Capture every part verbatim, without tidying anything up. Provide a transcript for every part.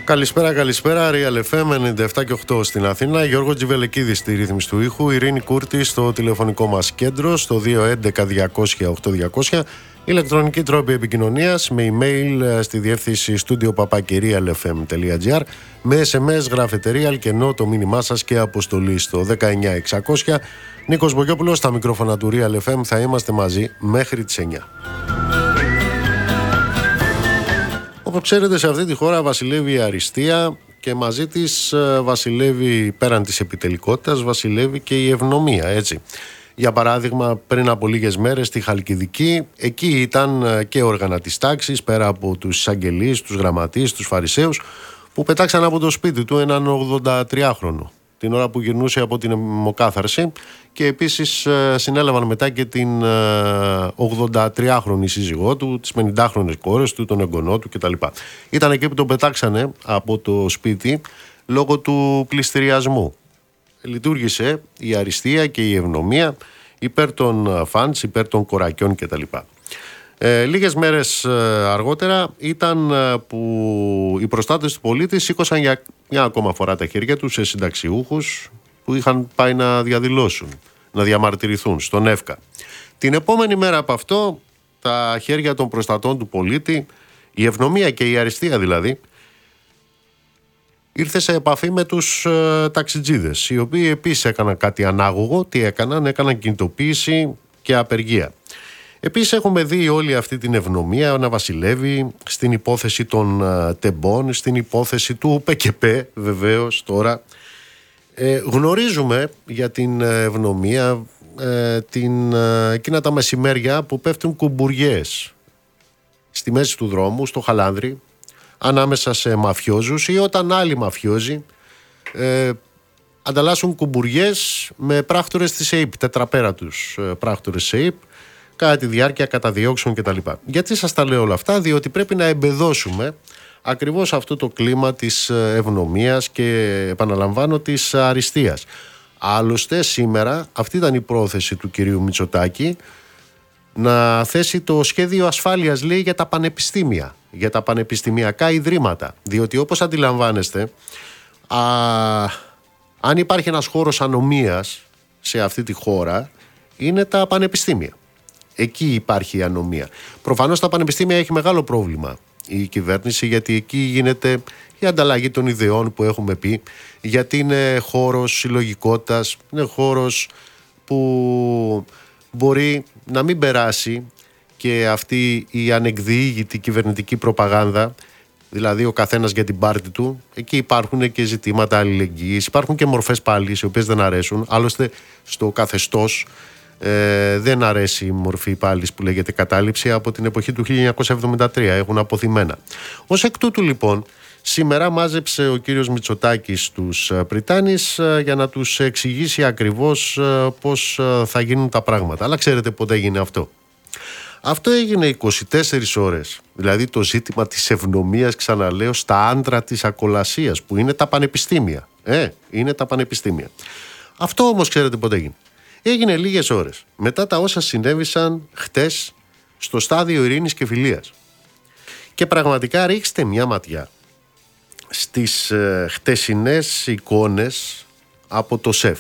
Καλησπέρα, καλησπέρα. Real εφ εμ ενενήντα επτά και οκτώ στην Αθήνα. Γιώργο Τζιβελεκίδη στη ρύθμιση του ήχου. Ειρήνη Κούρτη στο τηλεφωνικό μας κέντρο στο δύο έντεκα διακόσια οκτώ διακόσια. Ηλεκτρονική τρόπη επικοινωνίας με email στη διεύθυνση studio παπάκι real εφ εμ τελεία τζι άρ. Με ες εμ ες γράφετε Real και ενώ το μήνυμά σας και αποστολή στο δεκαεννιά εξακόσια. Νίκος Μπογιόπουλος στα μικρόφωνα του Real εφ εμ. Θα είμαστε μαζί μέχρι τις εννιά. Όπως ξέρετε, σε αυτή τη χώρα βασιλεύει η αριστεία και μαζί της βασιλεύει, πέραν της επιτελικότητας, βασιλεύει και η ευνομία, έτσι. Για παράδειγμα, πριν από λίγες μέρες στη Χαλκιδική, εκεί ήταν και όργανα της τάξης, πέρα από τους εισαγγελείς, τους γραμματείς, τους φαρισαίους, που πετάξαν από το σπίτι του έναν ογδοντατριάχρονο την ώρα που γυρνούσε από την αιμοκάθαρση, και επίσης συνέλαβαν μετά και την ογδοντατριάχρονη σύζυγό του, τις πενηντάχρονες κόρες του, τον εγγονό του κτλ. Ήταν εκεί που τον πετάξανε από το σπίτι λόγω του πληστηριασμού. Λειτουργήσε η αριστεία και η ευνομία υπέρ των φαντς, υπέρ των κορακιών κτλ. Ε, λίγες μέρες αργότερα ήταν που οι προστάτες του πολίτη σήκωσαν για μια ακόμα φορά τα χέρια τους σε συνταξιούχους που είχαν πάει να διαδηλώσουν, να διαμαρτυρηθούν στον ΕΦΚΑ. Την επόμενη μέρα από αυτό, τα χέρια των προστατών του πολίτη, η ευνομία και η αριστεία δηλαδή, ήρθε σε επαφή με τους ε, ταξιτζίδες, οι οποίοι επίσης έκαναν κάτι ανάγωγο. Τι έκαναν? Έκαναν κινητοποίηση και απεργία. Επίσης έχουμε δει όλη αυτή την ευνομία να βασιλεύει στην υπόθεση των ε, τεμπών, στην υπόθεση του ΠΚΠ βεβαίως τώρα. Ε, γνωρίζουμε για την ευνομία ε, την, ε, εκείνα τα μεσημέρια που πέφτουν κουμπουριές στη μέση του δρόμου, στο Χαλάνδρι, ανάμεσα σε μαφιόζους, ή όταν άλλοι μαφιόζοι ε, ανταλλάσσουν κουμπουριές με πράκτορες της ΕΥΠ, τετραπέρατους ε, πράκτορες της ΕΥΠ, κατά τη διάρκεια καταδιώξεων κτλ. Γιατί σας τα λέω όλα αυτά? Διότι πρέπει να εμπεδώσουμε ακριβώς αυτό το κλίμα της ευνομίας και, επαναλαμβάνω, της αριστείας. Άλλωστε σήμερα αυτή ήταν η πρόθεση του κυρίου Μητσοτάκη, να θέσει το σχέδιο ασφάλειας, λέει, για τα πανεπιστήμια, για τα πανεπιστημιακά ιδρύματα. Διότι όπως αντιλαμβάνεστε, α, αν υπάρχει ένας χώρος ανομίας σε αυτή τη χώρα, είναι τα πανεπιστήμια. Εκεί υπάρχει η ανομία. Προφανώς τα πανεπιστήμια έχει μεγάλο πρόβλημα η κυβέρνηση, γιατί εκεί γίνεται η ανταλλαγή των ιδεών που έχουμε πει, γιατί είναι χώρος συλλογικότητας, είναι χώρος που μπορεί να μην περάσει και αυτή η ανεκδιήγητη κυβερνητική προπαγάνδα, δηλαδή ο καθένας για την πάρτη του. Εκεί υπάρχουν και ζητήματα αλληλεγγύης, υπάρχουν και μορφές πάλι οι οποίες δεν αρέσουν. Άλλωστε στο καθεστώς ε, δεν αρέσει η μορφή πάλης που λέγεται κατάληψη από την εποχή του χίλια εννιακόσια εβδομήντα τρία, έχουν αποθυμένα. Ως εκ τούτου λοιπόν, σήμερα μάζεψε ο κύριος Μητσοτάκης τους Πριτάνης για να τους εξηγήσει ακριβώς πώς θα γίνουν τα πράγματα. Αλλά ξέρετε πότε έγινε αυτό? Αυτό έγινε είκοσι τέσσερις ώρες. Δηλαδή το ζήτημα της ευνομίας, ξαναλέω, στα άντρα της ακολασίας, που είναι τα πανεπιστήμια. Ε, είναι τα πανεπιστήμια. Αυτό όμως ξέρετε πότε έγινε? Έγινε λίγες ώρες μετά τα όσα συνέβησαν χτες στο στάδιο Ειρήνης και Φιλίας. Και πραγματικά ρίξτε μια ματιά στις ε, χτεσινές εικόνες από το ΣΕΦ.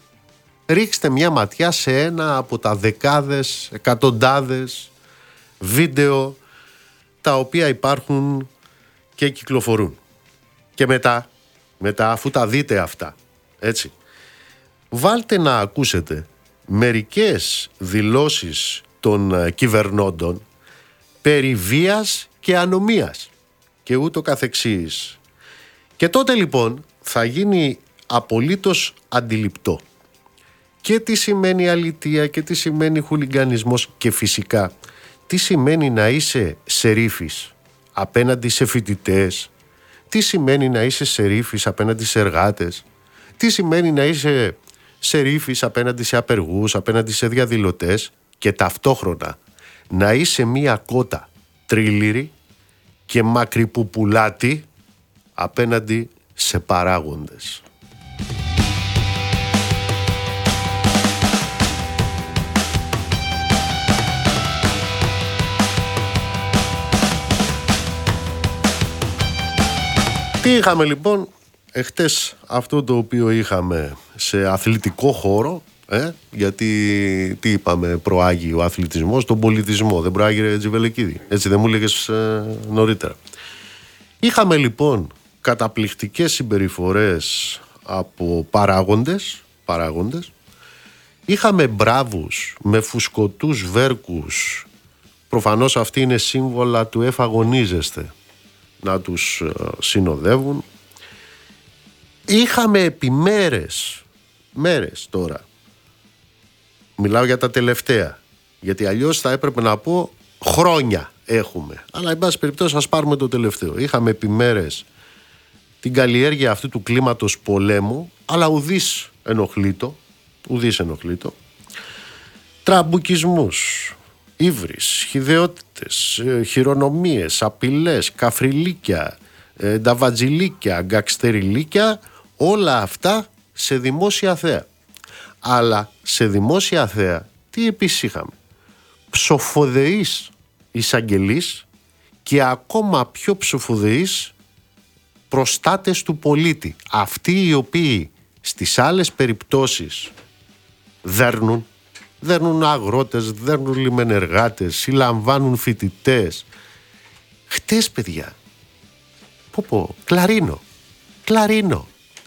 Ρίξτε μια ματιά σε ένα από τα δεκάδες, εκατοντάδες βίντεο τα οποία υπάρχουν και κυκλοφορούν. Και μετά, μετά αφού τα δείτε αυτά, έτσι, βάλτε να ακούσετε μερικές δηλώσεις των κυβερνώντων περί βίας και ανομίας και ούτω καθεξής. Και τότε λοιπόν θα γίνει απολύτως αντιληπτό και τι σημαίνει αλητεία και τι σημαίνει χουλιγκανισμός, και φυσικά τι σημαίνει να είσαι σερίφης απέναντι σε φοιτητές, τι σημαίνει να είσαι σερίφης απέναντι σε εργάτες, τι σημαίνει να είσαι σερίφης απέναντι σε απεργούς, απέναντι σε διαδηλωτές, και ταυτόχρονα να είσαι μία κότα τρίληρη και μακριπουπουλάτη απέναντι σε παράγοντες. Τι είχαμε λοιπόν εχτες, αυτό το οποίο είχαμε σε αθλητικό χώρο, ε, γιατί τι είπαμε, προάγει ο αθλητισμός τον πολιτισμό, δεν προάγει ρε Τζιβελεκίδη, έτσι δεν μου έλεγες ε, νωρίτερα. Είχαμε λοιπόν καταπληκτικές συμπεριφορές από παράγοντες, παράγοντες. Είχαμε μπράβους με φουσκωτούς βέρκους, προφανώς αυτοί είναι σύμβολα του εφαγωνίζεστε, να τους συνοδεύουν. Είχαμε επιμέρες μέρες τώρα, μιλάω για τα τελευταία, γιατί αλλιώς θα έπρεπε να πω χρόνια έχουμε, αλλά εν πάση περιπτώσει ας πάρουμε το τελευταίο. Είχαμε επιμέρες την καλλιέργεια αυτού του κλίματος πολέμου, αλλά ουδής ενοχλήτω, ουδής ενοχλήτω, τραμπουκισμούς, ύβρις, χυδαιότητες, χειρονομίες, απειλές, καφριλίκια, νταβατζιλίκια, γκαξτεριλίκια, όλα αυτά σε δημόσια θέα. Αλλά σε δημόσια θέα τι επίσης είχαμε? Ψοφοδεείς εισαγγελείς και ακόμα πιο ψοφοδεείς προστάτες του πολίτη. Αυτοί οι οποίοι στις άλλες περιπτώσεις δέρνουν, δέρνουν αγρότες, δέρνουν λιμενεργάτες, συλλαμβάνουν φοιτητές. Χτες παιδιά, πω πω, κλαρίνο, κλαρίνο.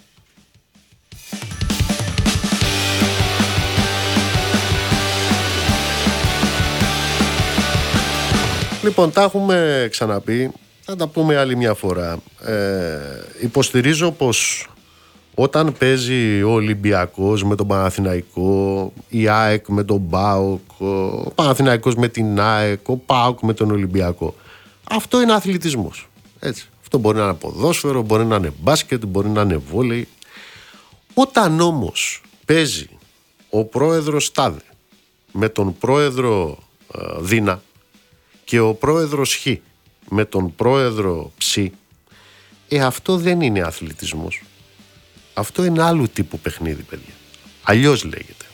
Λοιπόν, τα έχουμε ξαναπεί, θα τα πούμε άλλη μια φορά. Ε, υποστηρίζω πως όταν παίζει ο Ολυμπιακός με τον Παναθηναϊκό, η ΑΕΚ με τον ΠΑΟΚ, ο Παναθηναϊκός με την ΑΕΚ, ο ΠΑΟΚ με τον Ολυμπιακό, αυτό είναι αθλητισμός. Έτσι. Αυτό μπορεί να είναι ποδόσφαιρο, μπορεί να είναι μπάσκετ, μπορεί να είναι βόλεϊ. Όταν όμως παίζει ο πρόεδρος Τάδε με τον πρόεδρο ε, Δίνα και ο πρόεδρος Χ με τον πρόεδρο Ψ, ε, αυτό δεν είναι αθλητισμός. Αυτό είναι άλλου τύπου παιχνίδι, παιδιά. Αλλιώς λέγεται.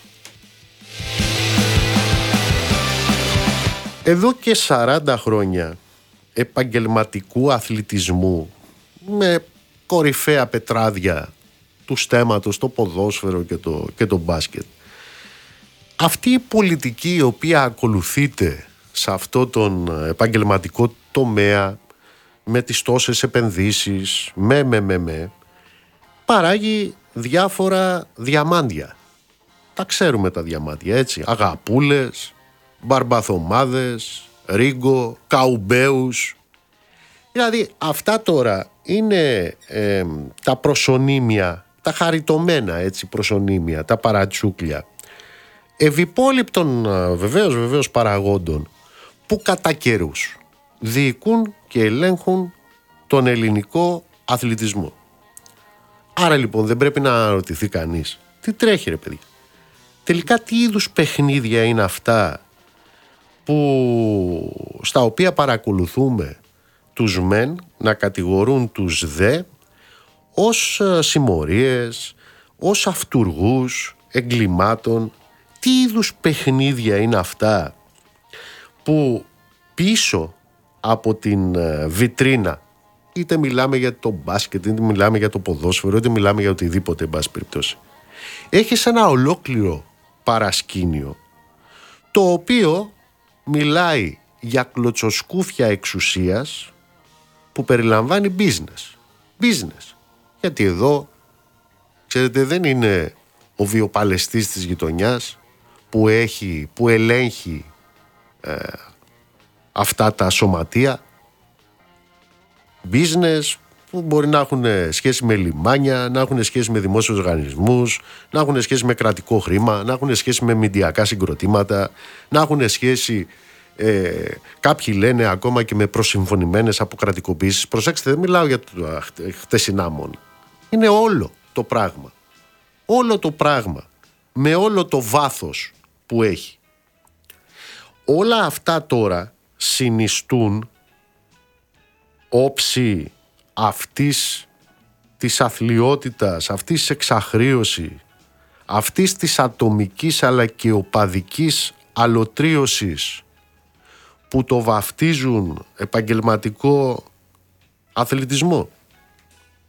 Εδώ και σαράντα χρόνια επαγγελματικού αθλητισμού με κορυφαία πετράδια του στέματος, το ποδόσφαιρο και το, και το μπάσκετ, αυτή η πολιτική η οποία ακολουθείται σε αυτό τον επαγγελματικό τομέα, με τις τόσες επενδύσεις, με με με με, παράγει διάφορα διαμάντια. Τα ξέρουμε τα διαμάντια, έτσι. Αγαπούλες, μπαρμπαθομάδες, ρίγκο, καουμπέους. Δηλαδή αυτά τώρα είναι ε, τα προσωνύμια, τα χαριτωμένα έτσι προσωνύμια, τα παρατσούκλια ευυπόλοιπτων βεβαίως, βεβαίως παραγόντων που κατά καιρούς διοικούν και ελέγχουν τον ελληνικό αθλητισμό. Άρα λοιπόν δεν πρέπει να αναρωτηθεί κανείς τι τρέχει ρε παιδιά. Τελικά τι είδους παιχνίδια είναι αυτά που, στα οποία παρακολουθούμε τους μεν να κατηγορούν τους δε ως συμμορίες, ως αυτουργούς εγκλημάτων. Τι είδους παιχνίδια είναι αυτά που πίσω από την βιτρίνα, είτε μιλάμε για το μπάσκετ, είτε μιλάμε για το ποδόσφαιρο, είτε μιλάμε για οτιδήποτε, εν πάση περιπτώσει, έχεις ένα ολόκληρο παρασκήνιο το οποίο μιλάει για κλωτσοσκούφια εξουσίας που περιλαμβάνει business. Business. Γιατί εδώ, ξέρετε, δεν είναι ο βιοπαλαιστής της γειτονιάς που έχει, που ελέγχει ε, αυτά τα σωματεία. Business που μπορεί να έχουν σχέση με λιμάνια, να έχουν σχέση με δημόσιους οργανισμούς, να έχουν σχέση με κρατικό χρήμα, να έχουν σχέση με μηντιακά συγκροτήματα, να έχουν σχέση, ε, κάποιοι λένε ακόμα και με προσυμφωνημένες αποκρατικοποίησεις. Προσέξτε, δεν μιλάω για το χτεσινά μόνο. Είναι όλο το πράγμα. Όλο το πράγμα. Με όλο το βάθος που έχει. Όλα αυτά τώρα συνιστούν όψη αυτής της αθλιότητας, αυτής της εξαχρείωσης, αυτής της ατομικής αλλά και οπαδικής αλωτρίωσης που το βαφτίζουν επαγγελματικό αθλητισμό.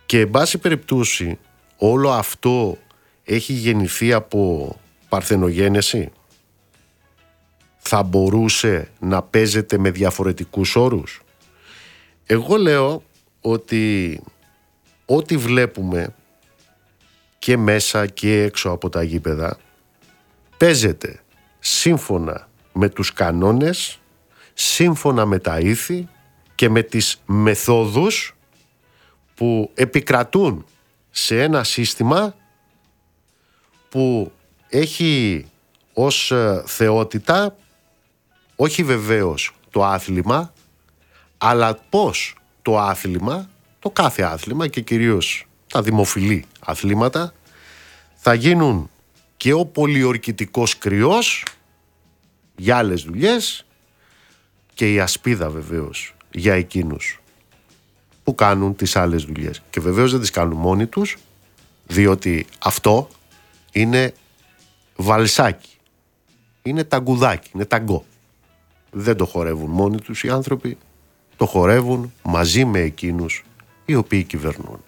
Και εν πάση περιπτώσει όλο αυτό έχει γεννηθεί από παρθενογένεση. Θα μπορούσε να παίζεται με διαφορετικούς όρους. Εγώ λέω ότι ό,τι βλέπουμε και μέσα και έξω από τα γήπεδα παίζεται σύμφωνα με τους κανόνες, σύμφωνα με τα ήθη και με τις μεθόδους που επικρατούν σε ένα σύστημα που έχει ως θεότητα όχι βεβαίως το άθλημα, αλλά πώς το άθλημα, το κάθε άθλημα και κυρίως τα δημοφιλή αθλήματα θα γίνουν και ο πολιορκητικός κρυός για άλλες δουλειές και η ασπίδα βεβαίως για εκείνους που κάνουν τις άλλες δουλειές. Και βεβαίως δεν τις κάνουν μόνοι τους, διότι αυτό είναι βαλσάκι, είναι ταγκουδάκι, είναι ταγκό. Δεν το χορεύουν μόνοι τους οι άνθρωποι, το χορεύουν μαζί με εκείνους οι οποίοι κυβερνούν.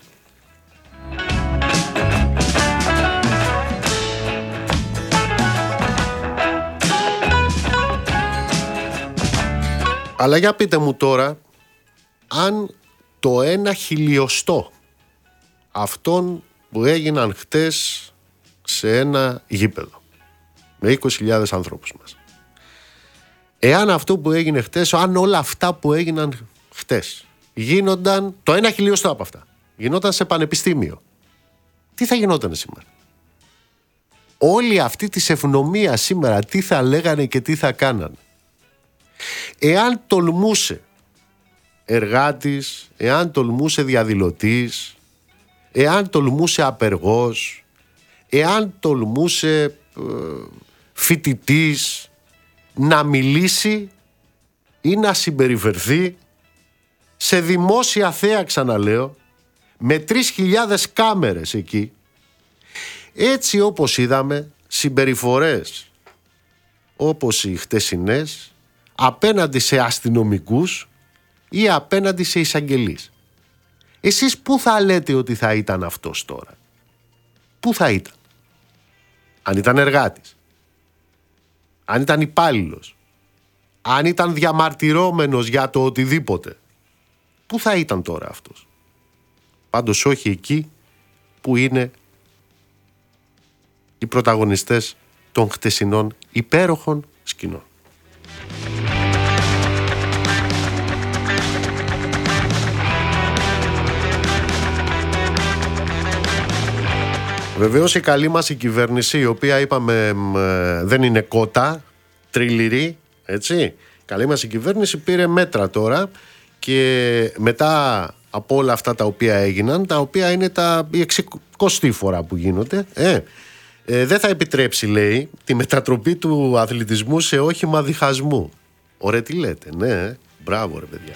Αλλά για πείτε μου τώρα, αν το ένα χιλιοστό αυτών που έγιναν χτες σε ένα γήπεδο με είκοσι χιλιάδες ανθρώπους μας, εάν αυτό που έγινε χτες, αν όλα αυτά που έγιναν χτες γίνονταν, το ένα χιλιοστό από αυτά γινόταν σε πανεπιστήμιο, τι θα γινόταν σήμερα? Όλη αυτή της ευνομίας σήμερα τι θα λέγανε και τι θα κάνανε? Εάν τολμούσε εργάτης, εάν τολμούσε διαδηλωτής, εάν τολμούσε απεργός, εάν τολμούσε ε, φοιτητής να μιλήσει ή να συμπεριφερθεί σε δημόσια θέα, ξαναλέω, με τρεις χιλιάδες κάμερες εκεί, έτσι όπως είδαμε συμπεριφορές όπως οι χτεσινές απέναντι σε αστυνομικούς ή απέναντι σε εισαγγελείς. Εσείς πού θα λέτε ότι θα ήταν αυτός τώρα? Πού θα ήταν? Αν ήταν εργάτης, αν ήταν υπάλληλος, αν ήταν διαμαρτυρόμενος για το οτιδήποτε, πού θα ήταν τώρα αυτός? Πάντως όχι εκεί που είναι οι πρωταγωνιστές των χτεσινών υπέροχων σκηνών. Βεβαίως η καλή μας η κυβέρνηση, η οποία είπαμε δεν είναι κότα, τριλιρή, έτσι. Η καλή μας η κυβέρνηση πήρε μέτρα τώρα και μετά από όλα αυτά τα οποία έγιναν, τα οποία είναι τα, η εξηκοστή φορά που γίνονται, ε, ε, δεν θα επιτρέψει, λέει, τη μετατροπή του αθλητισμού σε όχημα διχασμού. Ωραία, τι λέτε, ναι, μπράβο ρε παιδιά.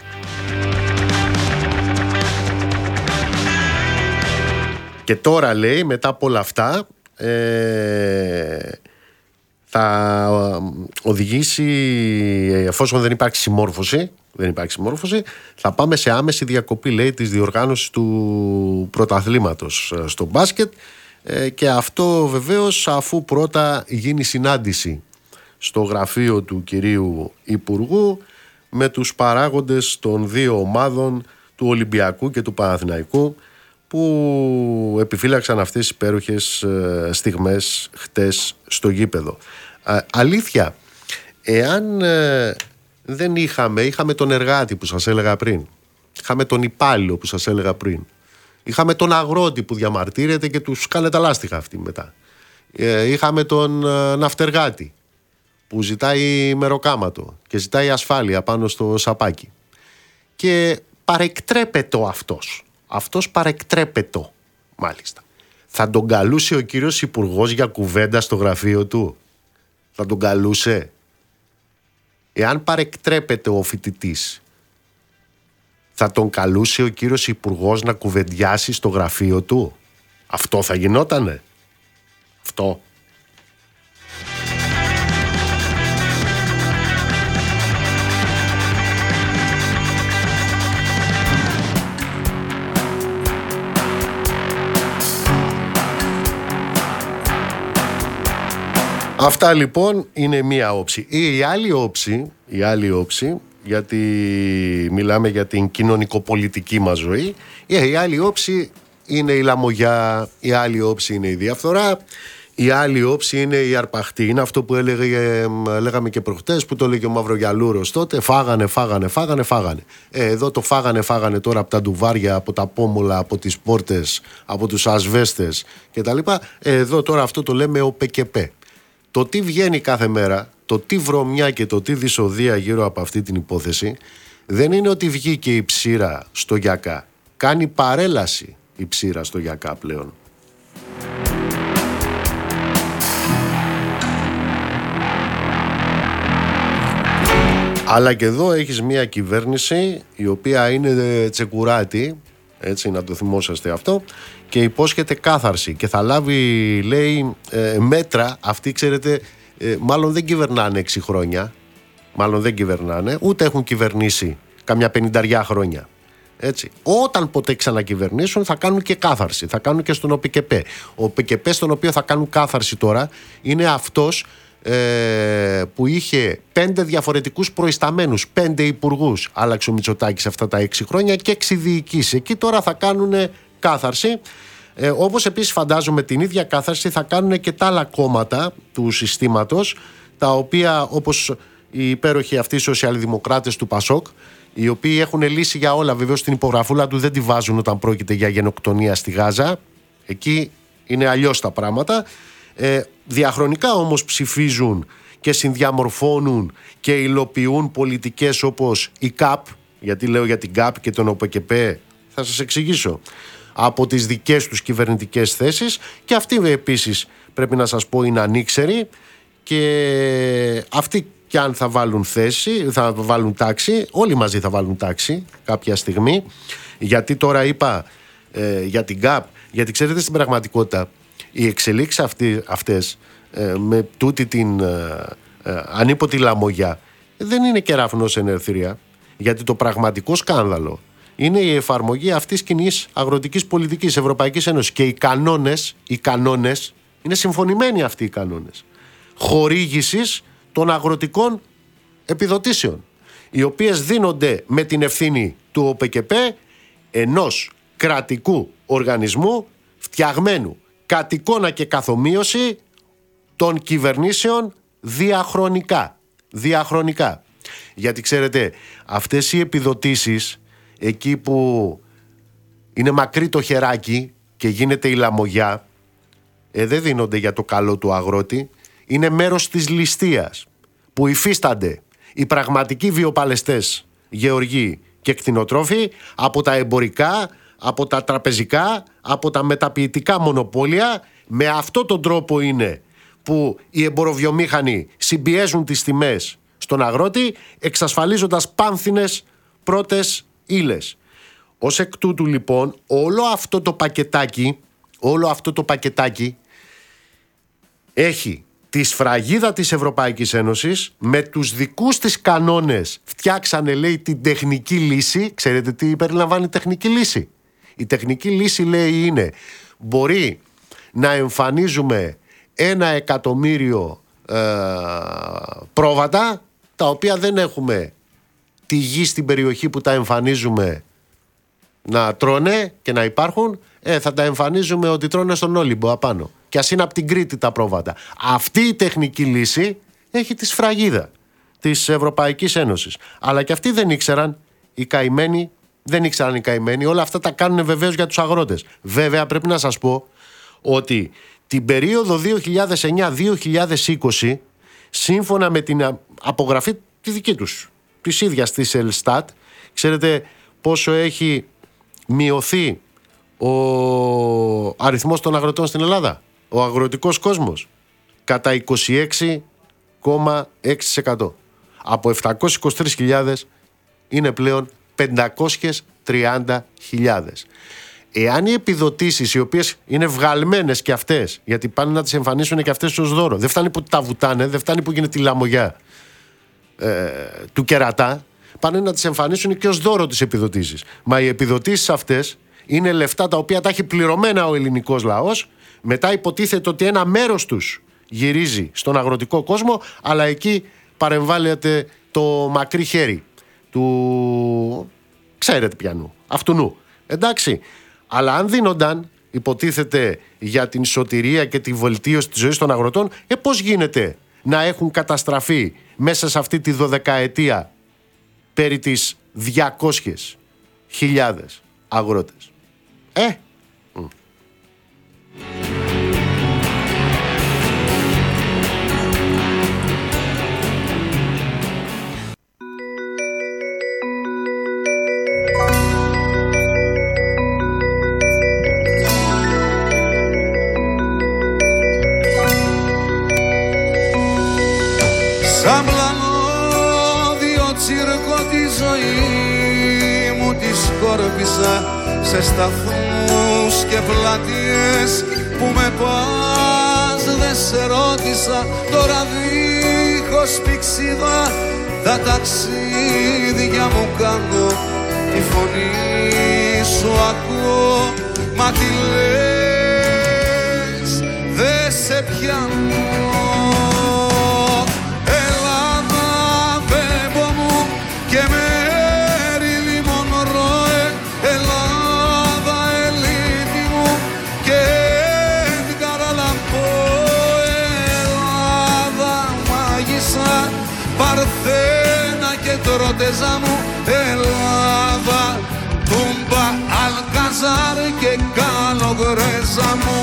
Και τώρα, λέει, μετά από όλα αυτά ε, θα οδηγήσει, εφόσον δεν υπάρχει συμμόρφωση, δεν υπάρχει συμμόρφωση, θα πάμε σε άμεση διακοπή, λέει, της διοργάνωσης του πρωταθλήματος στο μπάσκετ ε, και αυτό βεβαίως αφού πρώτα γίνει συνάντηση στο γραφείο του κυρίου Υπουργού με τους παράγοντες των δύο ομάδων του Ολυμπιακού και του Παναθηναϊκού που επιφύλαξαν αυτές τις υπέροχες στιγμές χτες στο γήπεδο. Α, αλήθεια, εάν ε, δεν είχαμε, είχαμε τον εργάτη που σας έλεγα πριν, είχαμε τον υπάλληλο που σας έλεγα πριν, είχαμε τον αγρότη που διαμαρτύρεται και τους κάνε τα λάστιχα αυτοί μετά, ε, είχαμε τον ε, ναυτεργάτη που ζητάει μεροκάματο και ζητάει ασφάλεια πάνω στο σαπάκι και παρεκτρέπεται αυτός. Αυτός παρεκτρέπετο, μάλιστα. Θα τον καλούσε ο κύριος Υπουργός για κουβέντα στο γραφείο του? Θα τον καλούσε? Εάν παρεκτρέπεται ο φοιτητής, θα τον καλούσε ο κύριος Υπουργός να κουβεντιάσει στο γραφείο του? Αυτό θα γινότανε? Αυτό? Αυτά λοιπόν είναι μία όψη. Η άλλη όψη, η άλλη όψη, γιατί μιλάμε για την κοινωνικοπολιτική μας ζωή, η άλλη όψη είναι η λαμογιά, η άλλη όψη είναι η διαφθορά, η άλλη όψη είναι η αρπαχτή. Είναι αυτό που έλεγε, λέγαμε και προχτές, που το έλεγε ο Μαυρογιαλούρος τότε, φάγανε, φάγανε, φάγανε, φάγανε. Ε, εδώ το φάγανε, φάγανε τώρα από τα ντουβάρια, από τα πόμολα, από τις πόρτες, από τους ασβέστες κτλ. Ε, εδώ τώρα αυτό το λέμε ο ΠΚΠ. Το τι βγαίνει κάθε μέρα, το τι βρωμιά και το τι δυσοδεία γύρω από αυτή την υπόθεση, δεν είναι ότι βγήκε η ψήρα στο Γιακά. Κάνει παρέλαση η ψήρα στο Γιακά πλέον. Αλλά και εδώ έχεις μια κυβέρνηση η οποία είναι τσεκουράτη, έτσι να το θυμόσαστε αυτό, και υπόσχεται κάθαρση και θα λάβει, λέει, ε, μέτρα. Αυτοί, ξέρετε, ε, μάλλον δεν κυβερνάνε έξι χρόνια, μάλλον δεν κυβερνάνε, ούτε έχουν κυβερνήσει καμιά πενηνταριά χρόνια. Έτσι. Όταν ποτέ ξανακυβερνήσουν θα κάνουν και κάθαρση, θα κάνουν και στον ΟΠΚΠ. Ο ΟΠΚΠ στον οποίο θα κάνουν κάθαρση τώρα είναι αυτός ε, που είχε πέντε διαφορετικούς προϊσταμένους, πέντε υπουργούς. Άλλαξε ο Μητσοτάκης αυτά τα έξι χρόνια και έξι διοικήσεις. Εκεί τώρα θα κάνουν κάθαρση. Ε, όπως επίσης φαντάζομαι την ίδια κάθαρση θα κάνουν και τα άλλα κόμματα του συστήματος, τα οποία, όπως οι υπέροχοι αυτοί σοσιαλδημοκράτες του Πασόκ, οι οποίοι έχουν λύσει για όλα, βεβαίως την υπογραφούλα του δεν τη βάζουν όταν πρόκειται για γενοκτονία στη Γάζα. Εκεί είναι αλλιώς τα πράγματα. Ε, διαχρονικά όμως ψηφίζουν και συνδιαμορφώνουν και υλοποιούν πολιτικές όπως η ΚΑΠ, γιατί λέω για την ΚΑΠ και τον ΟΠΚΠ, θα σας εξηγήσω, από τις δικές τους κυβερνητικές θέσεις, και αυτοί επίσης πρέπει να σας πω είναι ανήξεροι, και αυτοί και αν θα βάλουν θέση, θα βάλουν τάξη, όλοι μαζί θα βάλουν τάξη κάποια στιγμή. Γιατί τώρα είπα ε, για την ΚΑΠ, γιατί ξέρετε στην πραγματικότητα οι εξελίξεις αυτοί, αυτές ε, με τούτη την ε, ε, ανίποτη λαμογιά δεν είναι κεραυνός εν ερθρία, γιατί το πραγματικό σκάνδαλο είναι η εφαρμογή αυτής κοινής αγροτικής πολιτικής Ευρωπαϊκής Ένωσης, και οι κανόνες, οι κανόνες είναι συμφωνημένοι αυτοί οι κανόνες χορήγησης των αγροτικών επιδοτήσεων, οι οποίες δίνονται με την ευθύνη του ΟΠΚΠ, ενός κρατικού οργανισμού φτιαγμένου κατ' εικόνα και καθομοίωση των κυβερνήσεων διαχρονικά. Διαχρονικά. Γιατί ξέρετε, αυτές οι επιδοτήσεις, εκεί που είναι μακρύ το χεράκι και γίνεται η λαμογιά, ε, δεν δίνονται για το καλό του αγρότη, είναι μέρος της ληστείας που υφίστανται οι πραγματικοί βιοπαλαιστές γεωργοί και κτηνοτρόφοι από τα εμπορικά, από τα τραπεζικά, από τα μεταποιητικά μονοπόλια. Με αυτόν τον τρόπο είναι που οι εμποροβιομήχανοι συμπιέζουν τις τιμές στον αγρότη, εξασφαλίζοντας πάνθινες πρώτες ύλες. Ως εκ τούτου λοιπόν όλο αυτό το πακετάκι, όλο αυτό το πακετάκι έχει τη σφραγίδα της Ευρωπαϊκής Ένωσης, με τους δικούς της κανόνες φτιάξανε, λέει, την τεχνική λύση. Ξέρετε τι περιλαμβάνει η τεχνική λύση? Η τεχνική λύση, λέει, είναι μπορεί να εμφανίζουμε ένα εκατομμύριο ε, πρόβατα, τα οποία δεν έχουμε τη γη στην περιοχή που τα εμφανίζουμε να τρώνε και να υπάρχουν, ε, θα τα εμφανίζουμε ότι τρώνε στον Όλυμπο απάνω. Και ας είναι από την Κρήτη τα πρόβατα. Αυτή η τεχνική λύση έχει τη σφραγίδα της Ευρωπαϊκής Ένωσης. Αλλά και αυτοί δεν ήξεραν, οι καημένοι, δεν ήξεραν οι καημένοι. Όλα αυτά τα κάνουν βεβαίως για τους αγρότες. Βέβαια πρέπει να σας πω ότι την περίοδο δύο χιλιάδες εννιά δύο χιλιάδες είκοσι, σύμφωνα με την απογραφή τη δική τους, της ίδιας της Ελστάτ, ξέρετε πόσο έχει μειωθεί ο αριθμός των αγροτών στην Ελλάδα, ο αγροτικός κόσμος, κατά είκοσι έξι κόμμα έξι τοις εκατό. Από επτακόσιες είκοσι τρεις χιλιάδες είναι πλέον πεντακόσιες τριάντα χιλιάδες. Εάν οι επιδοτήσεις, οι οποίες είναι βγαλμένες και αυτές, γιατί πάνε να τις εμφανίσουν και αυτές ως δώρο, δεν φτάνει που τα βουτάνε, δεν φτάνει που γίνεται η λαμογιά ε, του κερατά, πάνε να τις εμφανίσουν και ως δώρο τις επιδοτήσεις. Μα οι επιδοτήσεις αυτές είναι λεφτά τα οποία τα έχει πληρωμένα ο ελληνικός λαός. Μετά υποτίθεται ότι ένα μέρος τους γυρίζει στον αγροτικό κόσμο, αλλά εκεί παρεμβάλλεται το μακρύ χέρι του, ξέρετε πιανού, αυτουνού. Εντάξει, αλλά αν δίνονταν, υποτίθεται, για την σωτηρία και τη βελτίωση της ζωής των αγροτών, ε, πώς γίνεται να έχουν καταστραφεί μέσα σε αυτή τη δωδεκαετία περί τις διακόσιες χιλιάδες αγρότες. Ε! Mm. Σαν πλανόδιο τσίρκο τη ζωή μου τη σκόρπισα σε σταθμούς και πλατείες που με πας δεν σε ρώτησα. Τώρα δίχως πηξίδα τα ταξίδια μου κάνω, τη φωνή σου ακούω, μα τι λες δεν σε πιάνω. Και Μέριλιν Μονρόε, Ελλάδα ελίτη μου, και Έντγκαρ Αλαν Πόε, Ελλάδα μάγισσα, Παρθένα και Τρότεζα μου, Ελλάδα Τούμπα, Αλκαζάρ και Καλογρέζα μου.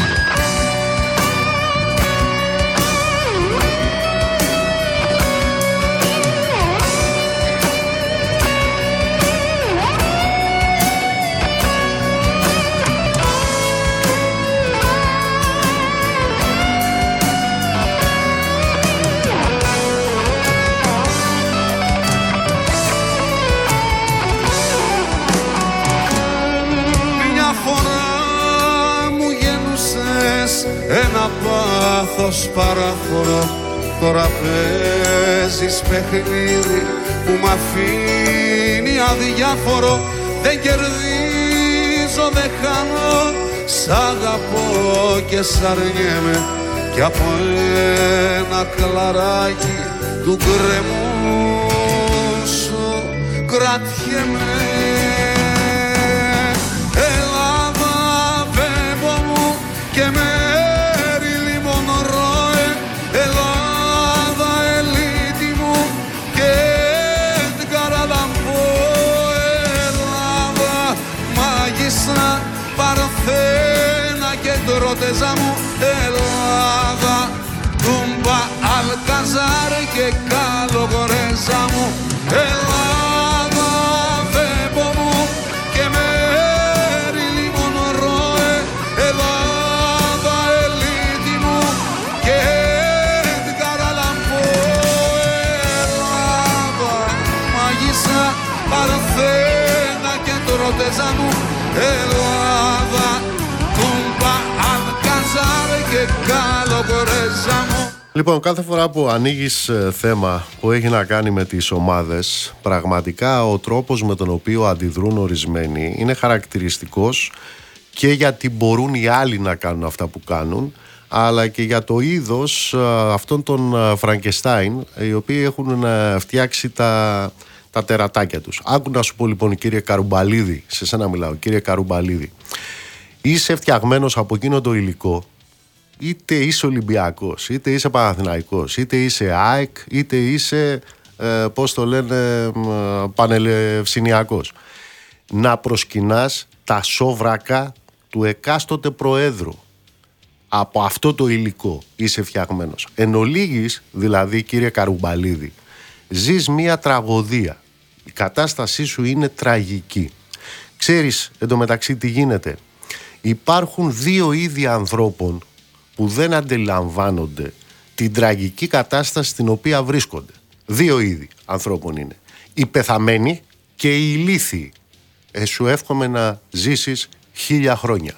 Ένα πάθος παράφορο, τώρα παίζεις παιχνίδι που μ' αφήνει αδιάφορο. Δεν κερδίζω, δεν χάνω, σ' αγαπώ και σ' αρνιέμαι, κι από ένα κλαράκι του γκρεμού σου κρατιέμαι. Ελλάδα βέμπο μου και με Παρθένα και Τρότεζα μου, Ελλάδα Τούμπα, Αλκαζάρ και Καλογρέζα μου, Ελλάδα Βέμπο μου και Μέριλιν Μονρόε, Ελλάδα ελίτη μου και Έντγκαρ Αλαν Πόε, Ελλάδα μάγισσα, Παρθένα και Τρότεζα μου, Ελλάδα Τούμπα, Αλκαζάρ και Καλογρέζα μου. Λοιπόν, κάθε φορά που ανοίγεις θέμα που έχει να κάνει με τις ομάδες, πραγματικά ο τρόπος με τον οποίο αντιδρούν ορισμένοι είναι χαρακτηριστικός και γιατί μπορούν οι άλλοι να κάνουν αυτά που κάνουν, αλλά και για το είδος αυτών των Φραγκεστάιν, οι οποίοι έχουν φτιάξει τα, τα τερατάκια τους. Άκου να σου πω λοιπόν, κύριε Καρουμπαλίδη, σε σένα μιλάω, κύριε Καρουμπαλίδη, είσαι φτιαγμένος από εκείνο το υλικό, είτε είσαι Ολυμπιακός, είτε είσαι Παναθηναϊκός, είτε είσαι ΑΕΚ, είτε είσαι, ε, πώς το λένε, ε, Πανελευσηνιακός, να προσκυνάς τα σόβρακα του εκάστοτε προέδρου. Από αυτό το υλικό είσαι φτιαγμένος. Εν ολίγης, δηλαδή, κύριε Καρουμπαλίδη, ζεις μία τραγωδία. Η κατάστασή σου είναι τραγική. Ξέρεις εντωμεταξύ τι γίνεται? Υπάρχουν δύο είδη ανθρώπων που δεν αντιλαμβάνονται την τραγική κατάσταση στην οποία βρίσκονται. Δύο είδη ανθρώπων είναι. Οι πεθαμένοι και οι ηλίθιοι. Ε, σου εύχομαι να ζήσεις χίλια χρόνια.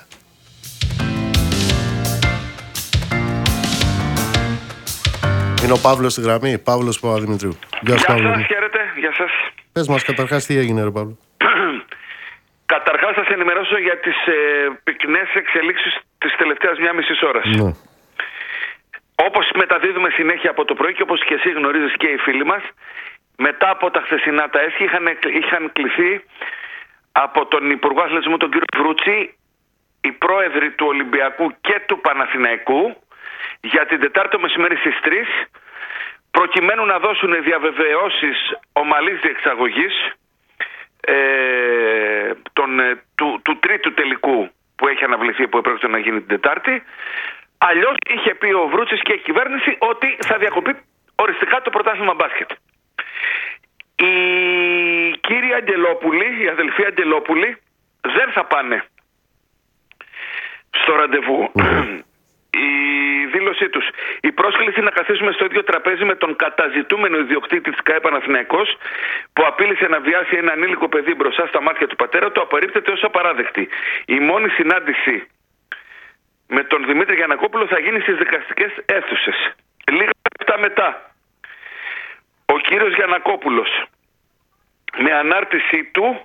Είναι ο Παύλος στη γραμμή, Παύλος Παπαδημητρίου. Γεια σας, χαίρετε, γεια σας. Πες μας καταρχάς τι έγινε, ρε Παύλο. Καταρχάς θα σε ενημερώσω για τις ε, πυκνές εξελίξεις της τελευταίας μία μισής ώρας. Ναι. όπως μεταδίδουμε συνέχεια από το πρωί και όπως και εσύ γνωρίζεις και οι φίλοι μας, μετά από τα χθεσινά τα έσχη είχαν, είχαν κληθεί από τον Υπουργό Αθλητισμού τον κύριο Βρούτση οι πρόεδροι του Ολυμπιακού και του Παναθηναϊκού για την Τετάρτη το μεσημέρι στις τρεις, προκειμένου να δώσουν διαβεβαιώσεις ομαλής διεξαγωγής ε, τον, του, του τρίτου τελικού που έχει αναβληθεί, που έπρεπε να γίνει την Τετάρτη. Αλλιώς είχε πει ο Βρούτσης και η κυβέρνηση ότι θα διακοπεί οριστικά το πρωτάθλημα μπάσκετ. Οι κύριοι Αγγελόπουλοι, οι αδελφοί Αγγελόπουλοι δεν θα πάνε στο ραντεβού. Η δήλωσή τους: η πρόσκληση να καθίσουμε στο ίδιο τραπέζι με τον καταζητούμενο ιδιοκτήτη της ΚΑΕ Παναθηναϊκός που απείλησε να βιάσει ένα ανήλικο παιδί μπροστά στα μάτια του πατέρα του απορρίπτεται ως απαράδεκτη. Η μόνη συνάντηση με τον Δημήτρη Γιαννακόπουλο θα γίνει στις δικαστικές αίθουσες. Λίγα λεπτά μετά, ο κύριος Γιαννακόπουλος με ανάρτησή του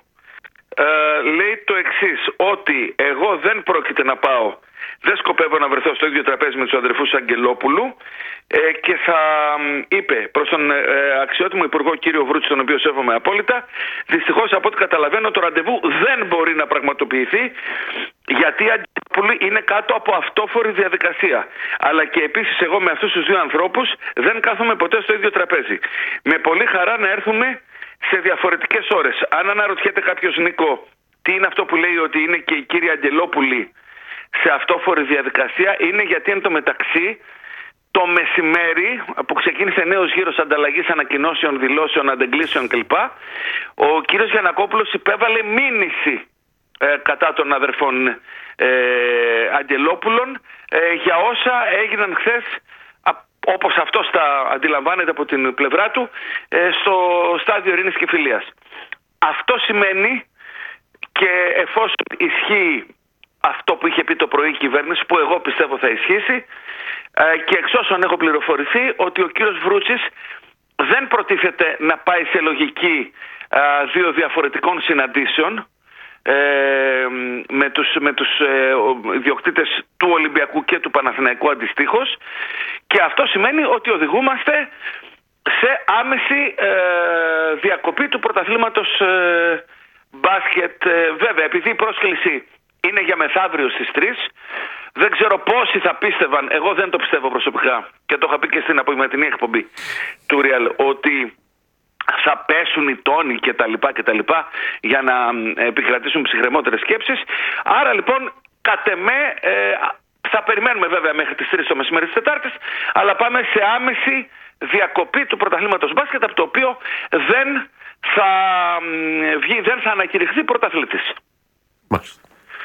ε, λέει το εξής, ότι εγώ δεν πρόκειται να πάω, δεν σκοπεύω να βρεθώ στο ίδιο τραπέζι με τους αδερφούς Αγγελόπουλου ε, και θα είπε προς τον ε, αξιότιμο Υπουργό κύριο Βρούτση, τον οποίο σέβομαι απόλυτα, δυστυχώς από ό,τι καταλαβαίνω το ραντεβού δεν μπορεί να πραγματοποιηθεί γιατί οι Αγγελόπουλοι είναι κάτω από αυτόφορη διαδικασία. Αλλά και επίσης εγώ με αυτούς τους δύο ανθρώπους δεν κάθομαι ποτέ στο ίδιο τραπέζι. Με πολύ χαρά να έρθουμε σε διαφορετικές ώρες. Αν αναρωτιέται κάποιος, Νίκο, τι είναι αυτό που λέει ότι είναι και οι κύριοι Αγγελόπουλοι σε αυτόφορη διαδικασία, είναι γιατί εν τω μεταξύ το μεσημέρι που ξεκίνησε νέος γύρος ανταλλαγής ανακοινώσεων, δηλώσεων, αντεγκλήσεων κλπ, ο κύριος Γιαννακόπουλος υπέβαλε μήνυση ε, κατά των αδερφών ε, Αγγελόπουλων ε, για όσα έγιναν χθες, όπως αυτός τα αντιλαμβάνεται από την πλευρά του, ε, στο στάδιο ειρήνης και φιλίας. Αυτό σημαίνει, και εφόσον ισχύει αυτό που είχε πει το πρωί η κυβέρνηση, που εγώ πιστεύω θα ισχύσει, ε, και εξ όσων έχω πληροφορηθεί, ότι ο κύριος Βρούτσης δεν προτίθεται να πάει σε λογική ε, δύο διαφορετικών συναντήσεων ε, με τους, με τους ε, ιδιοκτήτες του Ολυμπιακού και του Παναθηναϊκού αντιστοίχως, και αυτό σημαίνει ότι οδηγούμαστε σε άμεση ε, διακοπή του πρωταθλήματος ε, μπάσκετ. Ε, βέβαια, επειδή η πρόσκληση είναι για μεθαύριο στις τρεις, δεν ξέρω πόσοι θα πίστευαν, εγώ δεν το πιστεύω προσωπικά και το είχα πει και στην απογευματινή εκπομπή του Real, ότι θα πέσουν οι τόνοι και τα λοιπά και τα λοιπά για να επικρατήσουν ψυχρεμότερες σκέψεις. Άρα λοιπόν κατ' εμέ ε, θα περιμένουμε βέβαια μέχρι τις τρεις το μεσημέρι της Τετάρτης, αλλά πάμε σε άμεση διακοπή του πρωταθλήματος μπάσκετ, από το οποίο δεν θα βγει, δεν θα ανακηρυχθεί πρωταθλητής. Μάλιστα.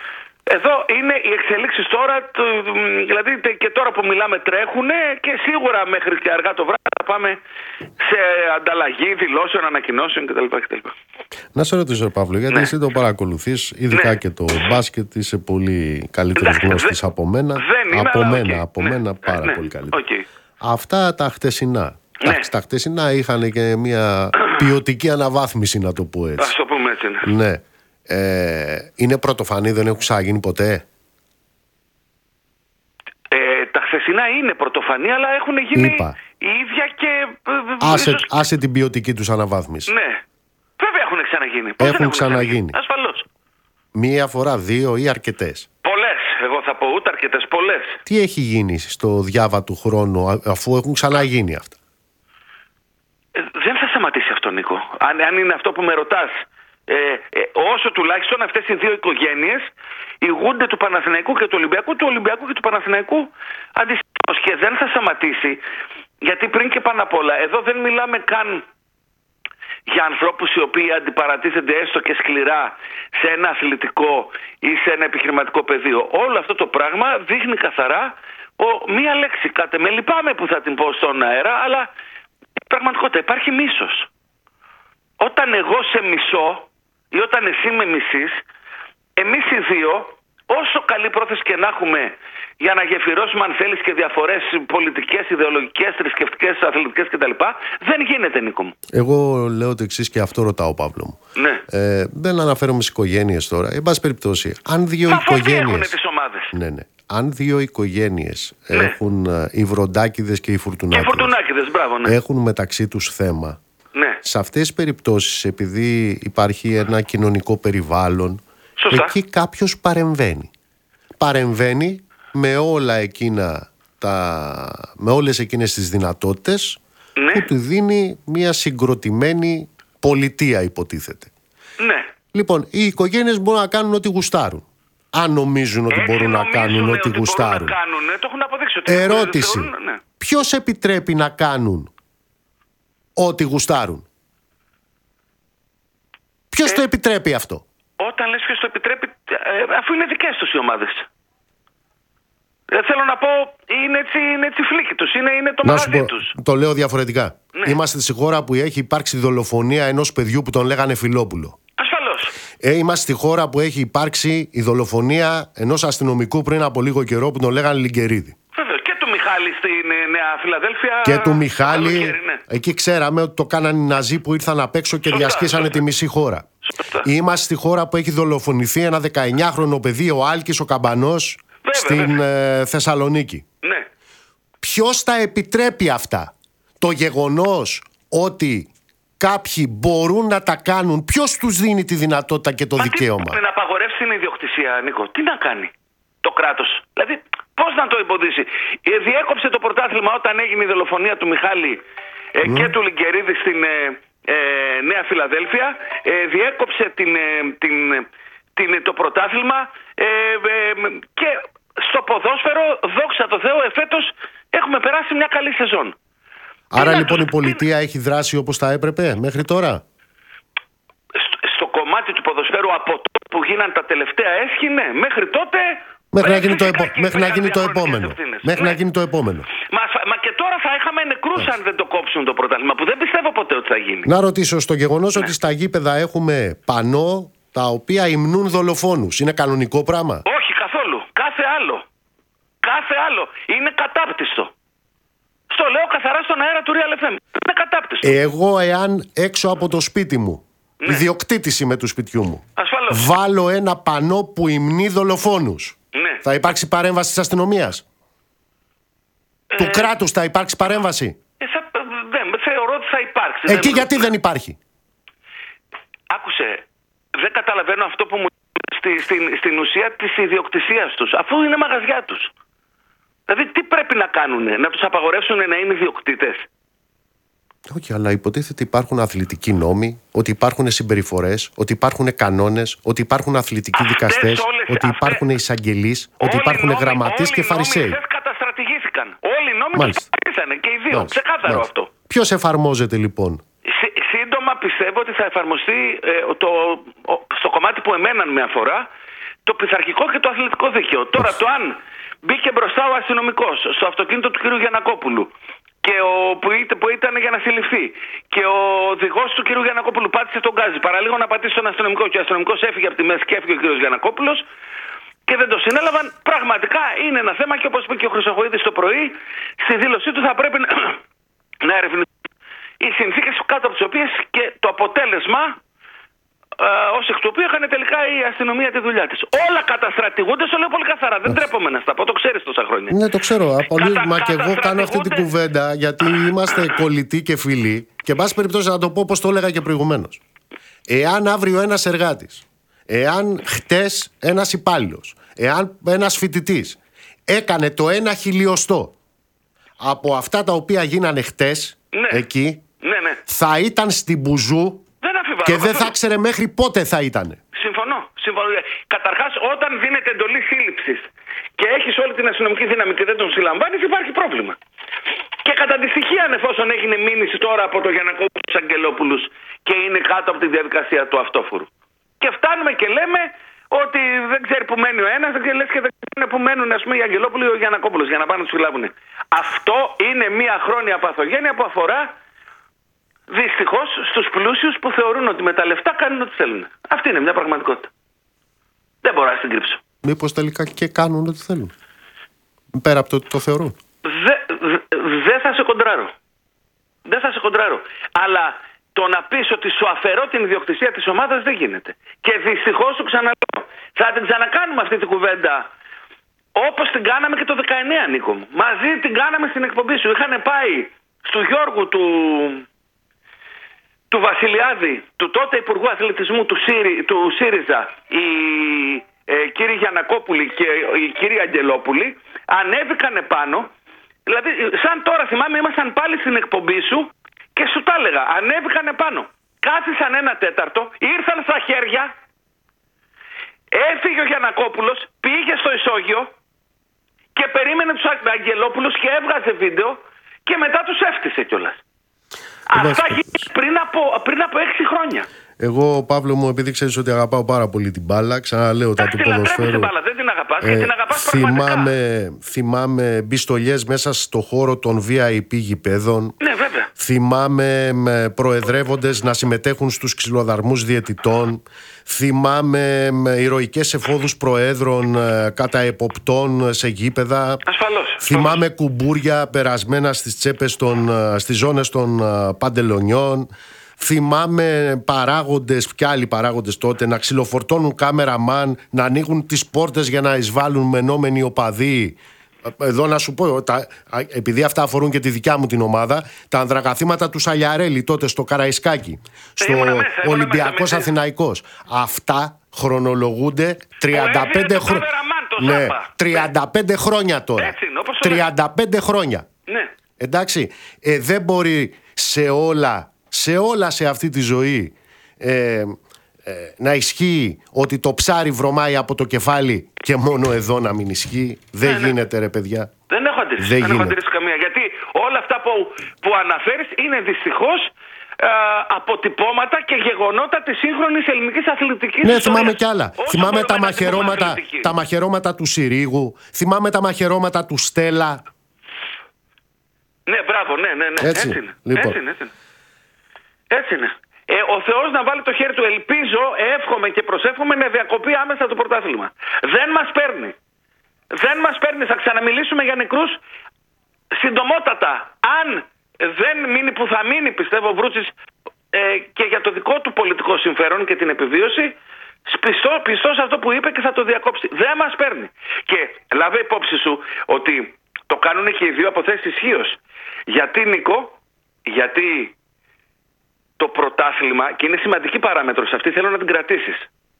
Εδώ είναι οι εξελίξεις τώρα, δηλαδή και τώρα που μιλάμε τρέχουν, και σίγουρα μέχρι και αργά το βράδυ θα πάμε σε ανταλλαγή δηλώσεων, ανακοινώσεων κτλ. κτλ. Να σε ρωτήσω, Παύλο, γιατί ναι. εσύ το παρακολουθείς, ειδικά ναι. και το μπάσκετ, είσαι πολύ καλύτερος γνώστης δε, από μένα. Δεν είμαι, από αλλά, μένα, okay. από ναι. μένα πάρα ναι. πολύ καλύτερο. Okay. Αυτά τα χτεσινά. Ναι. Τα, τα χτεσινά είχαν και μια ποιοτική αναβάθμιση, να το πω έτσι. Ας το πούμε έτσι. Ναι. ναι. Ε, είναι πρωτοφανή, δεν έχουν ξαναγίνει ποτέ. Ε, τα χθεσινά είναι πρωτοφανή, αλλά έχουν γίνει Είπα. η ίδια και... Άσε, ίσως... άσε την ποιοτική τους αναβάθμιση. Ναι. Βέβαια έχουν ξαναγίνει. Πώς έχουν, έχουν ξαναγίνει. ξαναγίνει. Ασφαλώς. Μία φορά, δύο ή αρκετές? Πολλές. Εγώ θα πω ούτε αρκετές, πολλές. Τι έχει γίνει στο διάβα του χρόνου, αφού έχουν ξαναγίνει αυτά? Ε, δεν θα σταματήσει αυτό, Νίκο. Αν, αν είναι αυτό που με ρωτάς. Ε, ε, όσο τουλάχιστον αυτές οι δύο οικογένειες ηγούνται του Παναθηναϊκού και του Ολυμπιακού, του Ολυμπιακού και του Παναθηναϊκού αντιστοίχως, και δεν θα σταματήσει, γιατί πριν και πάνω απ' όλα εδώ δεν μιλάμε καν για ανθρώπους οι οποίοι αντιπαρατίθενται έστω και σκληρά σε ένα αθλητικό ή σε ένα επιχειρηματικό πεδίο. Όλο αυτό το πράγμα δείχνει καθαρά ο, μία λέξη, κάτε με λυπάμαι που θα την πω στον αέρα, αλλά πραγματικότητα υπάρχει μίσος. Όταν εγώ σε μισώ ή όταν εσύ με μισείς, εμείς οι δύο, όσο καλή πρόθεση και να έχουμε για να γεφυρώσουμε, αν θέλεις, και διαφορές πολιτικές, ιδεολογικές, θρησκευτικές, αθλητικές κτλ., δεν γίνεται, Νίκο μου. Εγώ λέω το εξής, και αυτό ρωτάω, Παύλο μου. Ναι. Ε, δεν αναφέρομαι στις οικογένειες τώρα. Εν πάση περιπτώσει, αν δύο οικογένειες. Έχουν τις ομάδες. Ναι, ναι. αν δύο οικογένειες Ναι. έχουν, οι Βροντάκηδες και οι Και Φουρτουνάκηδες, Φορτουνάκηδες, μπράβο, ναι. έχουν μεταξύ τους θέμα, Ναι. σε αυτές τις περιπτώσεις, επειδή υπάρχει ένα κοινωνικό περιβάλλον, Σωστά. εκεί κάποιος παρεμβαίνει. Παρεμβαίνει με όλα εκείνα τα, με όλες εκείνες τις δυνατότητες, Ναι. που του δίνει μια συγκροτημένη πολιτεία, υποτίθεται. Ναι. Λοιπόν, οι οικογένειες μπορούν να κάνουν ό,τι γουστάρουν. Αν νομίζουν ότι Έτσι μπορούν να νομίζουνε κάνουν ό,τι ότι γουστάρουν. Μπορούν να κάνουν, το έχουν αποδείξει ότι Ερώτηση. θεωρούν, ναι. Ποιος επιτρέπει να κάνουν ό,τι γουστάρουν? Ποιος Ε, το επιτρέπει αυτό? Όταν λες ποιος το επιτρέπει, ε, αφού είναι δικές τους οι ομάδες. Ε, θέλω να πω, είναι έτσι, είναι έτσι φλίκι τους, είναι, είναι το Να σου μαγαζί πω, τους. το λέω διαφορετικά. Ναι. Είμαστε στη χώρα που έχει υπάρξει δολοφονία ενός παιδιού που τον λέγανε Φιλόπουλο. Ασφαλώς. Ε, είμαστε στη χώρα που έχει υπάρξει η δολοφονία ενός αστυνομικού πριν από λίγο καιρό που τον λέγανε Λιγκερίδη. Βέβαιος. Και του Μιχάλη στην ε, Νέα Φιλαδέλφια. Και του το Μιχάλη, καλοκαίρι, ναι. εκεί ξέραμε ότι το κάνανε οι Ναζί που ήρθαν απ' έξω και Σωστά, διασχίσανε σωστά. τη μισή χώρα. Σωστά. Είμαστε στη χώρα που έχει δολοφονηθεί ένα δεκαεννιάχρονο παιδί, ο Άλκης ο Καμπανός, Βέβαια, στην ε, Θεσσαλονίκη. Ναι. Ποιος τα επιτρέπει αυτά? Το γεγονός ότι κάποιοι μπορούν να τα κάνουν, ποιος τους δίνει τη δυνατότητα και το Μα δικαίωμα? Τι, να απαγορεύσει την ιδιοκτησία, Νίκο. Τι να κάνει το κράτος? Δηλαδή, πώς να το εμποδίσει? Ε, διέκοψε το πρωτάθλημα όταν έγινε η δολοφονία του Μιχάλη ε, και του Λιγκερίδη στην ε, ε, Νέα Φιλαδέλφια. Ε, διέκοψε την, ε, την, την, το πρωτάθλημα ε, ε, και στο ποδόσφαιρο, δόξα τω Θεώ, εφέτος έχουμε περάσει μια καλή σεζόν. Άρα Τι να λοιπόν τους- η πολιτεία έχει δράσει όπως θα έπρεπε μέχρι τώρα? στο, στο κομμάτι του ποδοσφαίρου από τότε που γίναν τα τελευταία έσχη, ναι. Μέχρι τότε. Μέχρι να ε, γίνει το, φυσικά επο... και μέχρι να υπήρχαν γίνει το διαφορετικές επόμενο. ευθύνες. Μέχρι Ναι. να γίνει το επόμενο. Μα, μα και τώρα θα είχαμε νεκρούς αν δεν το κόψουν το πρωτάθλημα, που δεν πιστεύω ποτέ ότι θα γίνει. Να ρωτήσω, στο γεγονός ότι στα γήπεδα έχουμε πανό τα οποία υμνούν δολοφόνους, είναι κανονικό πράγμα? Όχι καθόλου. Κάθε άλλο. Κάθε άλλο. Είναι κατάπτυστο. Στο λέω καθαρά στον αέρα του Real εφ εμ. Είναι κατάπτυστο. Εγώ εάν έξω από το σπίτι μου, Ναι. ιδιοκτήτης είμαι του σπιτιού μου, Ασφαλώς. βάλω ένα πανό που υμνεί δολοφόνους, Ναι. θα υπάρξει παρέμβαση της αστυνομίας? Του κράτους θα υπάρξει παρέμβαση? Ε, θα, δεν, θεωρώ ότι θα υπάρξει. Εκεί Δεν- γιατί δεν υπάρχει? Άκουσε, δεν καταλαβαίνω αυτό που μου στη, στην, στην ουσία της ιδιοκτησίας τους, αφού είναι μαγαζιά τους. Δηλαδή τι πρέπει να κάνουνε, να τους απαγορεύσουν να είναι ιδιοκτήτες? Όχι, αλλά υποτίθεται υπάρχουν αθλητικοί νόμοι, ότι υπάρχουν συμπεριφορές, ότι υπάρχουν κανόνες, ότι υπάρχουν αθλητικοί Αυτές δικαστές, όλες- ότι αυτές- υπάρχουν εισαγγελείς, ότι Όλοι οι υπάρχουν νόμοι- γραμματείς όλοι και οι νόμοι φαρισαίοι. χθες καταστρατηγήθηκαν. Όλοι οι νόμοι Μάλιστα. τους καταστρατηγήθηκαν και οι δύο. Μάλιστα, Ξεκάθαρο μάλιστα. αυτό. Ποιος εφαρμόζεται λοιπόν? Σύ- Σύντομα πιστεύω ότι θα εφαρμοστεί ε, το, ο- στο κομμάτι που εμέναν με αφορά το πειθαρχικό και το αθλητικό δίκαιο. Τώρα το αν μπήκε μπροστά ο αστυνομικός στο αυτοκίνητο του κ. Γιαννακόπουλου και ο, που, είτε, που ήταν για να συλληφθεί και ο οδηγός του κ. Γιαννακόπουλου πάτησε τον γκάζι, παραλίγο να πατήσει τον αστυνομικό και ο αστυνομικός έφυγε από τη μέση και έφυγε ο κ. Γιαννακόπουλος και δεν το συνέλαβαν, πραγματικά είναι ένα θέμα και όπως είπε και ο Χρυσοχοΐδης το πρωί, στη δήλωσή του θα πρέπει να, να ερευνηθούν οι συνθήκες κάτω από τις οποίες και το αποτέλεσμα ε, ως εκ του οποίου έκανε τελικά η αστυνομία τη δουλειά της. Όλα καταστρατηγούνται, στο λέω πολύ καθαρά. Δεν τρέπομαι να στα πω, το ξέρεις τόσα χρόνια. Ναι, το ξέρω. Πολύ, Κατα- μα και εγώ κάνω αυτή την καταστρατηγούνται. κουβέντα γιατί είμαστε κολλητοί και φίλοι. Και εν πάση περιπτώσει να το πω όπως το έλεγα και προηγουμένως. Εάν αύριο ένας εργάτης, εάν χτες ένας υπάλληλος, εάν ένας φοιτητής έκανε το ένα χιλιοστό από αυτά τα οποία γίνανε χτες Ναι. εκεί, Ναι, ναι. θα ήταν στην μπουζού Δεν αμφιβάλλω. και δεν θα καθόλου. ξέρε μέχρι πότε θα ήταν. Συμφωνώ. Συμφωνώ. Καταρχάς, όταν δίνεται εντολή σύλληψης και έχεις όλη την αστυνομική δύναμη και δεν τον συλλαμβάνεις, υπάρχει πρόβλημα. Και κατά τη στοιχεία, εφόσον έγινε μήνυση τώρα από τον Γιαννακόπουλο στους Αγγελόπουλους και είναι κάτω από τη διαδικασία του αυτόφορου. Και φτάνουμε και λέμε ότι δεν ξέρει που μένει ο ένας, δεν ξέρει λες και δεν ξέρει που μένουν, ας πούμε, οι Αγγελόπουλοι ή ο Γιαννακόπουλος για να πάνε να τους συλλάβουν. Αυτό είναι μια χρόνια παθογένεια που αφορά δυστυχώς στους πλούσιους που θεωρούν ότι με τα λεφτά κάνουν ό,τι θέλουν. Αυτή είναι μια πραγματικότητα. Δεν μπορώ να την κρύψω. Μήπως τελικά και κάνουν ό,τι θέλουν. Πέρα από το ότι το θεωρούν. Δεν δε θα σε κοντράρω. Δεν θα σε κοντράρω. Αλλά το να πεις ότι σου αφαιρώ την ιδιοκτησία της ομάδας δεν γίνεται. Και δυστυχώς σου ξαναλέω, θα την ξανακάνουμε αυτή την κουβέντα Όπως την κάναμε και το δεκαεννιά, Νίκο μου. Μαζί την κάναμε στην εκπομπή σου. Είχαν πάει στο Γιώργου του, του Βασιλιάδη, του τότε Υπουργού Αθλητισμού του, ΣΥΡΙ, του ΣΥΡΙΖΑ, η ε, κύριοι Γιαννακόπουλοι και η κυρία Αγγελόπουλη, ανέβηκαν επάνω. Δηλαδή, σαν τώρα θυμάμαι, ήμασταν πάλι στην εκπομπή σου και σου τα έλεγα. Ανέβηκαν επάνω. Κάθισαν ένα τέταρτο, ήρθαν στα χέρια, έφυγε ο Γιαννακόπουλος, πήγε στο ισόγειο και περίμενε τους Αγγελόπουλους και έβγαζε βίντεο και μετά τους έφτιασε κιόλας. Αυτά γίνανε πριν από, πριν από έξι χρόνια. Εγώ, Παύλο μου, επειδή ξέρεις ότι αγαπάω πάρα πολύ την μπάλα, ξαναλέω τα του ποδοσφαίρου. Την μπάλα, δεν την αγαπάς, ε, και την αγαπάς θυμάμαι, θυμάμαι μπιστολιές μέσα στο χώρο των βι άι πι γηπέδων. Ναι, βέβαια. Θυμάμαι με προεδρεύοντες να συμμετέχουν στους ξυλοδαρμούς διαιτητών. Θυμάμαι με ηρωικές εφόδους προέδρων κατά εποπτών σε γήπεδα. Ασφαλώς. Θυμάμαι κουμπούρια περασμένα στις τσέπες των, στις ζώνες των παντελονιών. Θυμάμαι παράγοντες και άλλοι παράγοντες τότε να ξυλοφορτώνουν κάμεραμαν, να ανοίγουν τις πόρτες για να εισβάλλουν μενόμενοι οπαδοί. Εδώ να σου πω, τα, επειδή αυτά αφορούν και τη δικιά μου την ομάδα, τα ανδρακαθήματα του Σαλιαρέλη τότε στο Καραϊσκάκι, στο Ολυμπιακός Αθηναϊκός. Αυτά χρονολογούνται τριάντα πέντε, χρο... ναι, τριάντα πέντε χρόνια τώρα. Έτσι, τριάντα πέντε χρόνια. Ναι. Εντάξει, ε, δεν μπορεί σε όλα... σε όλα σε αυτή τη ζωή ε, ε, να ισχύει ότι το ψάρι βρωμάει από το κεφάλι και μόνο εδώ να μην ισχύει. Δεν ναι, γίνεται ναι. ρε παιδιά. Δεν έχω αντίρρηση, δεν, δεν έχω αντίρρηση καμία. Γιατί όλα αυτά που, που αναφέρεις είναι δυστυχώς ε, αποτυπώματα και γεγονότα της σύγχρονης ελληνικής αθλητικής ναι, ιστορίας. θυμάμαι κι άλλα. Όσο θυμάμαι τα μαχαιρώματα, τα μαχαιρώματα του Συρίγου. Θυμάμαι τα μαχαιρώματα του Στέλλα. Ναι, μπράβο, ναι, ναι, ναι. Έτσι, έτσι είναι. λοιπόν. Έτσι είναι, έτσι είναι. Έτσι είναι. Ε, ο Θεός να βάλει το χέρι του. Ελπίζω, εύχομαι και προσεύχομαι να διακοπεί άμεσα το πρωτάθλημα. Δεν μας παίρνει. Δεν μας παίρνει. Θα ξαναμιλήσουμε για νεκρούς συντομότατα. Αν δεν μείνει που θα μείνει, πιστεύω, ο Βρούτσης ε, και για το δικό του πολιτικό συμφέρον και την επιβίωση, πιστό, πιστό σε αυτό που είπε και θα το διακόψει. Δεν μας παίρνει. Και λάβε υπόψη σου ότι το κάνουν και οι δύο αποθέσεις ισχύως. Γιατί, Νίκο, γιατί το πρωτάθλημα, και είναι σημαντική παράμετρος αυτή, θέλω να την κρατήσεις.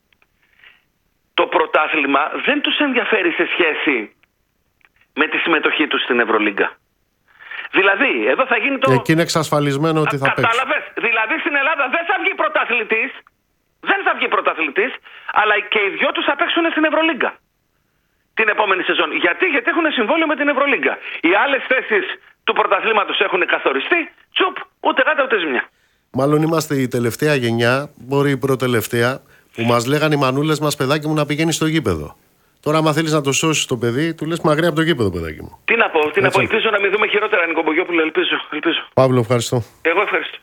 Το πρωτάθλημα δεν τους ενδιαφέρει σε σχέση με τη συμμετοχή τους στην Ευρωλίγκα. Δηλαδή, εδώ θα γίνει το... Εκεί είναι εξασφαλισμένο ότι θα παίξει. Κατάλαβες. Δηλαδή στην Ελλάδα δεν θα βγει πρωταθλητής, δεν θα βγει πρωταθλητής, αλλά και οι δυο τους θα παίξουν στην Ευρωλίγκα την επόμενη σεζόν. Γιατί, γιατί έχουν συμβόλαιο με την Ευρωλίγκα. Οι άλλες θέσεις του πρωταθλήματος έχουν καθοριστεί, τσουπ, ούτε γάτα ούτε ζημιά. Μάλλον είμαστε η τελευταία γενιά, μπορεί η προτελευταία, που μας λέγανε οι μανούλες μας, παιδάκι μου, να πηγαίνει στο γήπεδο. Τώρα, άμα θέλεις να το σώσεις το παιδί, του λες μαγριά από το γήπεδο, παιδάκι μου. Τι να πω, τι να πω, ελπίζω να μην δούμε χειρότερα, Νικομπογιόπουλο, ελπίζω, ελπίζω. Παύλο, ευχαριστώ. Εγώ ευχαριστώ.